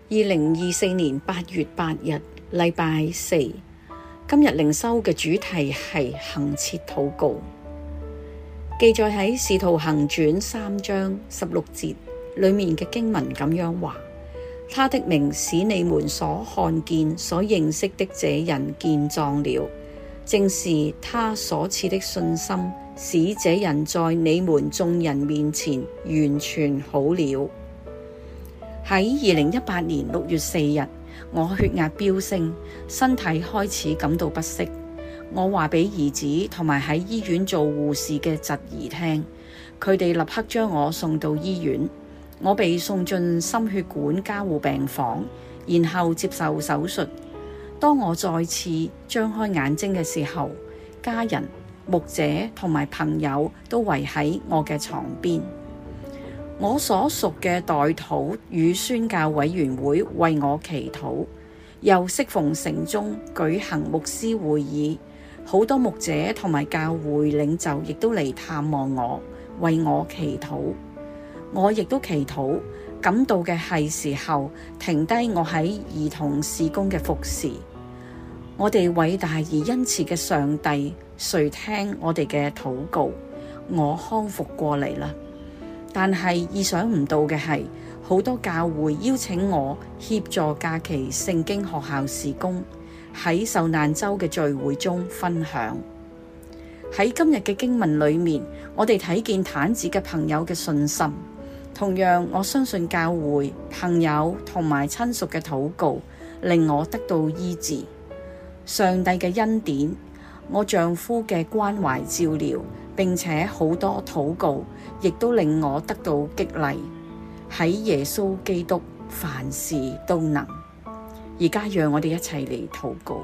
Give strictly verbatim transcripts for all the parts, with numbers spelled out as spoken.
二零二四年八月八日，禮拜四。今日靈修嘅主題係恆切禱告，記載喺《使徒行傳》三章十六節裏面嘅經文咁樣話：他的名使你們所看見、所認識的這人健壯了，正是他所賜的信心，使這人在你們眾人面前完全好了。喺二零一八年六月四日，我血壓飆升，身體開始感到不適。我話俾兒子同埋喺醫院做護士嘅侄兒聽，佢哋立刻將我送到醫院。我被送進心血管加護病房，然後接受手術。當我再次張開眼睛嘅時候，家人、牧者同埋朋友都圍喺我嘅床邊。我所屬嘅代禱與宣教委員會為我祈禱，又適逢城中舉行牧師會議，好多牧者同埋教會領袖亦都嚟探望我，為我祈禱。我亦都祈禱，感到嘅係時候停低我喺兒童事工嘅服侍。我哋偉大而恩慈嘅上帝垂聽我哋嘅禱告，我康復過嚟啦。但係意想唔到嘅係，好多教會邀請我協助假期聖經學校事工，喺受難週嘅聚會中分享。喺今日嘅經文裏面，我哋睇見癱子嘅朋友嘅信心。同樣，我相信教會、朋友同埋親屬嘅禱告令我得到醫治。上帝嘅恩典，我丈夫嘅關懷照料，並且好多禱告，亦都令我得到激勵。喺耶穌基督，凡事都能。而家讓我哋一齊嚟禱告。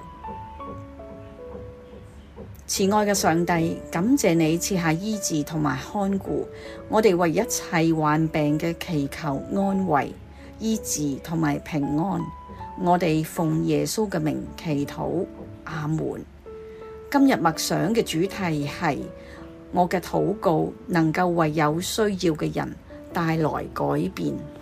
慈愛嘅上帝，感謝你賜下醫治同埋看顧，我哋為一切患病嘅祈求安慰、醫治同埋平安。我哋奉耶穌嘅名祈禱，阿門。今日默想嘅主題係：我嘅禱告能夠為有需要嘅人帶來改變。